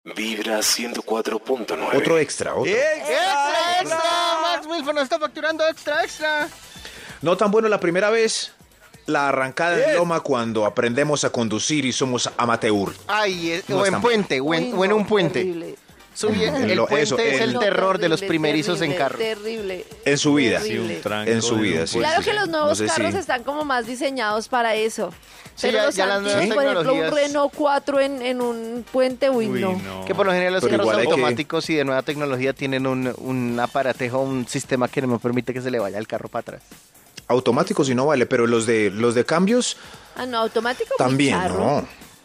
Vibra 104.9. Otro extra, otro. ¡Extra! Max Wilson nos está facturando extra. No tan bueno la primera vez, la arrancada en loma cuando aprendemos a conducir y somos amateur. Ay, No o está en puente, o en un puente. Terrible. El puente eso, es el No, terror de los terrible, primerizos en terrible, carro. Terrible. En su vida. Terrible. En su vida, sí. Claro sí, que sí. los nuevos No sé carros si- están como más diseñados para eso. Sí, Pero ya- los ya las antiguos, nuevas por ejemplo, un tecnologías- Renault 4 en un puente, no. Que por lo general los Pero carros igual hay que- automáticos y de nueva tecnología tienen un aparatejo, un sistema que no permite que se le vaya el carro para atrás. Automático si no vale, pero los de cambios Ah, no, automático. muy también, charro.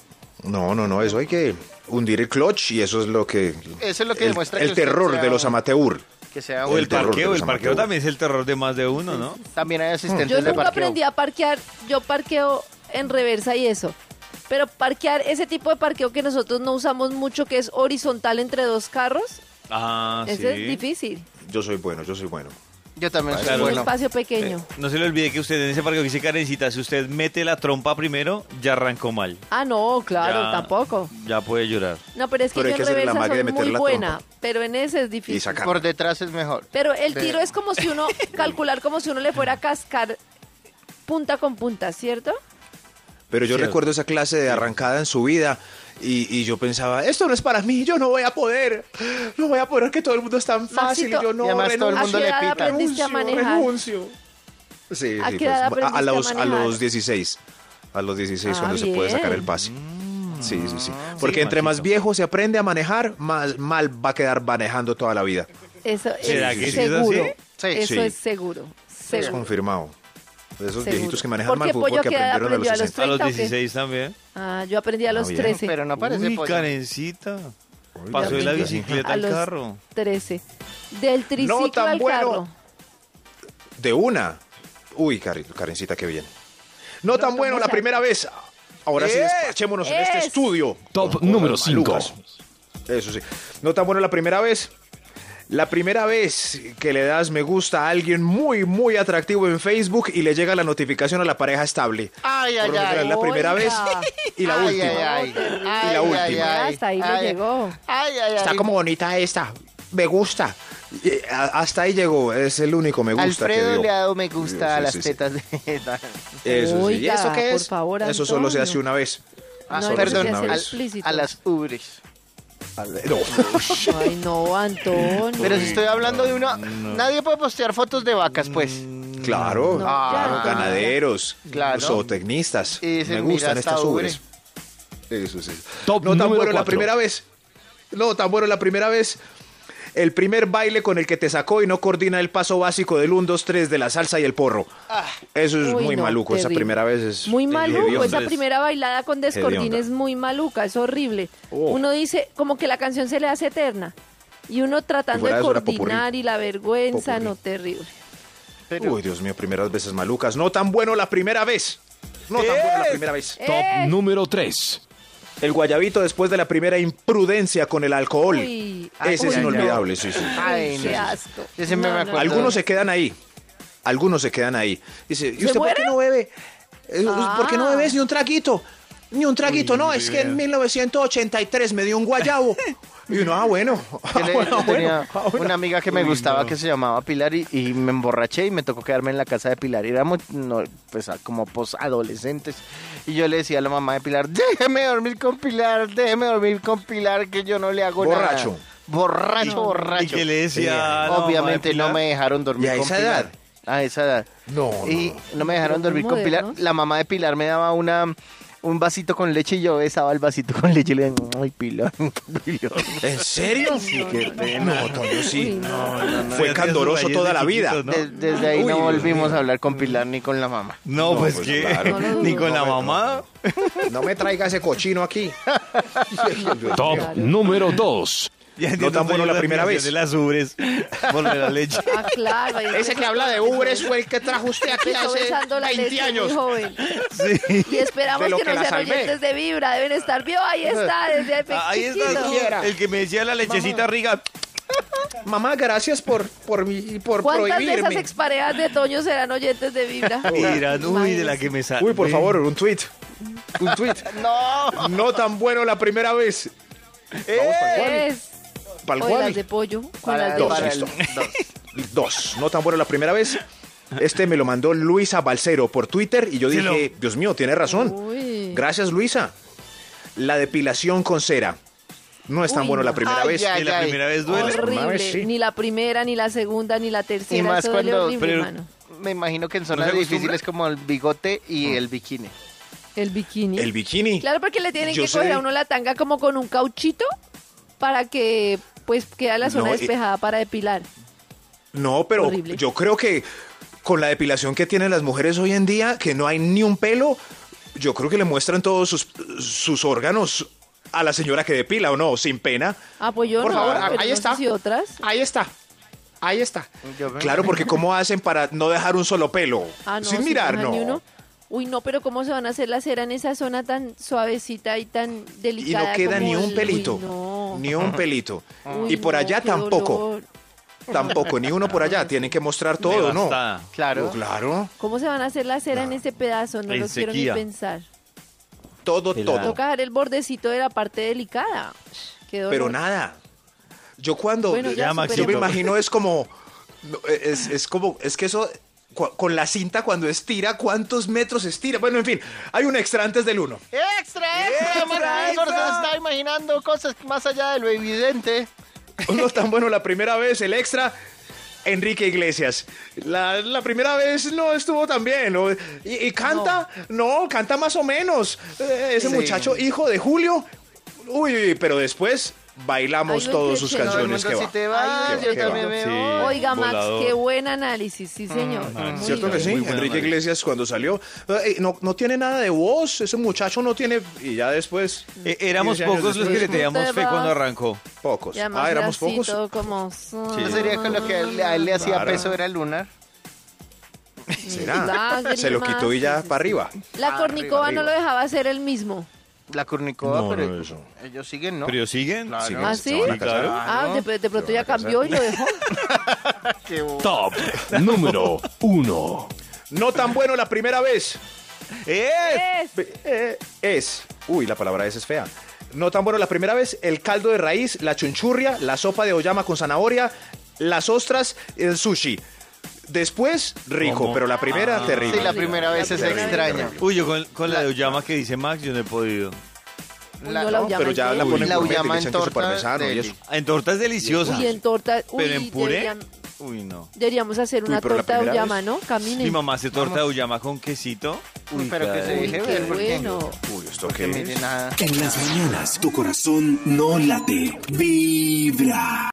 no, eso hay que hundir el clutch y eso es lo que... Eso es lo que demuestra que el usted terror sea de los amateur. Que sea O un el terror de parqueo, los el parqueo amateur. también es el terror de más de uno, ¿no? También hay asistentes Yo de nunca parqueo. aprendí a parquear, yo parqueo en reversa y eso. Pero parquear ese tipo de parqueo que nosotros no usamos mucho, que es horizontal entre dos carros, Ah, sí. ese es difícil. Yo soy bueno. Yo también soy Claro. Un bueno. espacio pequeño. No se le olvide que usted en ese parqueo que dice Karencita, si usted mete la trompa primero, ya arrancó mal. Ah, no, claro, Ya- tampoco. Ya puede llorar. No, pero es que Pero hay yo que en hacerle la reversa magia de soy meter muy la buena, trompa. pero en ese es Y difícil. sacar. Por detrás es mejor. Pero el tiro es como si uno, calcular como si uno le fuera a cascar punta con punta, ¿cierto? Pero yo Cierto. recuerdo esa clase de arrancada en su vida y yo pensaba, esto no es para mí, yo no voy a poder que todo el mundo es tan fácil Maxito, y yo no y además todo el ¿A mundo qué le edad pita. aprendiste a manejar? renuncio. Sí, ¿A sí, qué pues, edad aprendiste a los, a a manejar? los 16. A los 16 Ah, cuando se puede sacar bien. el pase. Sí. Porque Sí, entre más Maxito. viejo se aprende a manejar, más mal va a quedar manejando toda la vida. Eso ¿Será es que sí es seguro. así? Sí. Eso Sí. es seguro. Es Seguro. confirmado. De esos Seguro. viejitos que manejan ¿Por mal qué fútbol Pollo que qué edad aprendieron a los aprendió? ¿A los 60. A los 30 o qué? 16 también. Ah, yo aprendí a los bien. 13. Pero no parece Uy, pollo. Karencita. Uy, Pasó de la Karencita. bicicleta A al los carro. 13. Del triciclo tan al bueno. carro. De una. Uy, Karencita, qué bien. No tan bueno la mucha- primera vez. Ahora sí, despachémonos en este Es. estudio. Top Con número cosas 5. malucas. Eso sí. No tan bueno la primera vez. La primera vez que le das me gusta a alguien muy, muy atractivo en Facebook y le llega la notificación a la pareja estable. Ay, Por lo general, ay. la primera vez Oiga. y la Ay, última. ay, ay. Y la última. Hasta ahí le Ay, llegó. Ay. Está como bonita esta. Me gusta. Y, hasta ahí llegó. Es el único me gusta que Alfredo dio. le ha dado me gusta a Sí, las sí, sí. tetas de... Eso sí. ¿Y Oiga, eso qué por es? favor, Eso solo se Antonio. hace una vez. Ah, No, perdón, eso sí es al- explícito. a las ubres. No. Ay, no, Antonio. Pero si estoy hablando de una... Nadie puede postear fotos de vacas, pues. Claro. No, Ah, ya. Ganaderos. Claro. Zootecnistas. Y dicen, Me mira, gustan esta estas ubre. ubres. Eso sí. Top No tan número bueno la 4. primera vez. No tan bueno la primera vez. El primer baile con el que te sacó y no coordina el paso básico del 1, 2, 3 de la salsa y el porro. Eso es Uy, muy no, maluco. Esa terrible. primera vez es Muy maluco, hedionda. esa primera bailada con descordín Hedionda. es muy maluca, es horrible. Oh. Uno dice, como que la canción se le hace eterna. Y uno tratando fuera de de eso era popurrí. coordinar y la vergüenza, Popurrí. no, terrible. Uy, Dios mío, primeras veces malucas. No tan bueno la primera vez. No tan bueno la primera vez. Top número 3. El guayabito después de la primera imprudencia con el alcohol. Uy, Ese uy, es no. inolvidable, sí, sí. Ay, qué no. asco. Yo siempre me acuerdo. Algunos se quedan ahí. Algunos se quedan ahí. Dice, ¿y ¿Se usted por qué muere? no bebe? ¿Por qué no Ah. bebes ni un traguito? Ni un traguito, no, es que en 1983 me dio un guayabo. Y uno, bueno. Yo tenía una amiga que me gustaba que se llamaba Pilar y me emborraché y me tocó quedarme en la casa de Pilar. Y éramos pues, como posadolescentes. Y yo le decía a la mamá de Pilar, déjeme dormir con Pilar, que yo no le hago Borracho. nada. Borracho, borracho. Y que le decía a la mamá Obviamente de no Pilar. me dejaron dormir ¿Y a con esa Pilar. edad? A esa edad. No, Y no me dejaron Pero dormir muy con Pilar. modernos. La mamá de Pilar me daba un vasito con leche y yo besaba el vasito con leche y le decía, ay, Pilar, Pilar. ¿En serio? Qué pena. No, Toño, sí. Uy, no. Fue Ya candoroso sus toda la galletas vida. chiquitos, ¿no? Desde ahí Uy, no Dios volvimos mío. a hablar con Pilar ni con la mamá. No, No, pues pues que claro. No lo ni dudo. con la mamá. No me traiga ese cochino aquí. Top número 2. Ya No entiendo tan bueno toda la primera definición vez. de las ubres. Volver a leche. Ah, claro. ahí Ese que habla de Ubres fue el que trajo usted aquí empezó hace besando la 20 leche años. muy joven. Sí. Y esperamos De lo que que no la sean salvé. oyentes de Vibra, deben estar. ¿Vio? Ahí está, desde el Ahí está chiquito. el que me decía la lechecita riga. Mamá, gracias por ¿Cuántas de prohibirme. esas exparejas de Toño serán oyentes de Vibra? Miran, uy, de la que me sale. Uy, por favor, un tweet. Un tweet. No. No tan bueno la primera vez. Vamos para cuál. Es. ¿Pa'l O cuál? las de pollo con Para, las de Dos, para listo. el 2. 2. No tan bueno la primera vez. Este me lo mandó Luisa Balcero por Twitter y yo Sí, dije, Dios mío, tiene razón. Uy. Gracias, Luisa. La depilación con cera. No es tan Uy, bueno la no. primera Ay, vez. ya. ¿Y la ay. primera vez duele? Una Horrible. vez sí. Ni la primera, ni la segunda, ni la tercera. Y más Eso duele cuando- horrible, pero- hermano. Me imagino que en ¿No zonas se acostumbra? difíciles como el bigote y el bikini. El bikini. El bikini. Claro, porque le tienen Yo que sé. coger a uno la tanga como con un cauchito para que pues quede la zona No, despejada para depilar. No, pero Horrible. yo creo que con la depilación que tienen las mujeres hoy en día, que no hay ni un pelo, yo creo que le muestran todos sus órganos a la señora que depila, ¿o no? Sin pena. Ah, pues yo Por no, favor, pero ahí no está. sé si otras. Ahí está. Ahí está. Yo me Claro, imagino. porque ¿cómo hacen para no dejar un solo pelo? Ah, no, Sin si mirar, dejan no. ni uno. Uy, no, pero ¿cómo se van a hacer la cera en esa zona tan suavecita y tan Y delicada? no queda como ni un el- pelito. Uy, no. Ni un pelito. Uy, Y por no, allá qué tampoco. dolor. Tampoco, ni uno por allá. Tienen que mostrar todo, ¿no? Devastada. Claro. Claro. ¿Cómo se van a hacer la cera en ese pedazo? No En lo quiero ni sequía. pensar. Todo, Pelada. todo. Toca dejar el bordecito de la parte delicada. Qué dolor. Pero nada. Yo cuando... Bueno, ya, Ya, Maxito. Yo me superemos. imagino es como... Es como... Es que eso... Con la cinta cuando estira, ¿cuántos metros estira? Bueno, en fin, hay un extra antes del 1. ¡Extra, extra! Martín, se está imaginando cosas más allá de lo evidente. No tan bueno la primera vez, el extra... Enrique Iglesias. La primera vez no estuvo tan bien. ¿No? ¿Y canta? No, canta más o menos. Ese Sí. muchacho, hijo de Julio. Uy, pero después bailamos Hay un todas sus entrechero. Todo el canciones. mundo, que si te va. vas, Qué yo va, también qué me va. voy. Oiga, Max, volador. qué buen análisis, sí, señor. Muy ¿Cierto que bien. sí? Muy buen Enrique análisis. Iglesias cuando salió, no tiene nada de voz, ese muchacho no tiene, y ya después, Éramos 15 años pocos los que le después, teníamos fe Usted cuando va. arrancó. pocos. Y además Ah, era éramos así, pocos. todo como... ¿No sería con lo que a él le hacía Claro. peso era Lunar? ¿Será? Lágrimas, Se lo quitó y ya sí, sí, para sí. arriba. La Cornicova arriba. no lo dejaba hacer él mismo. La Cornicova, No, pero no, eso. ellos siguen, ¿no? ¿Pero ellos siguen? Claro. Sí, ¿Ah, se sí? van a casar. Claro. Ah, de pronto Se ya van a casar. cambió y lo dejó. Qué bo- Top número 1. No tan bueno la primera vez. Es. Uy, la palabra es fea. No tan bueno la primera vez, el caldo de raíz, la chunchurria, la sopa de oyama con zanahoria, las ostras, el sushi. Después, rico, ¿Cómo? pero la primera, terrible. Sí, la primera vez es Terrible, extraña. terrible. Uy, yo con la de Uyama que dice Max, yo no he podido. Uy, no, la uyama Pero es ya la deli. ponen La gourmet, uyama le en echan queso torta, parmesano y deli. eso. En torta es deliciosa. Uy, en torta. Pero en puré, Deberíamos, uy, no. deberíamos hacer Uy, una pero la torta de primera uyama, vez. ¿no? Caminen. Mi mamá hace torta de Uyama con quesito. Uy, pero que se caray. Uy, deje qué ver, porque bueno. Uy, ¿esto porque qué mire es? nada. En las mañanas tu corazón no late, vibra.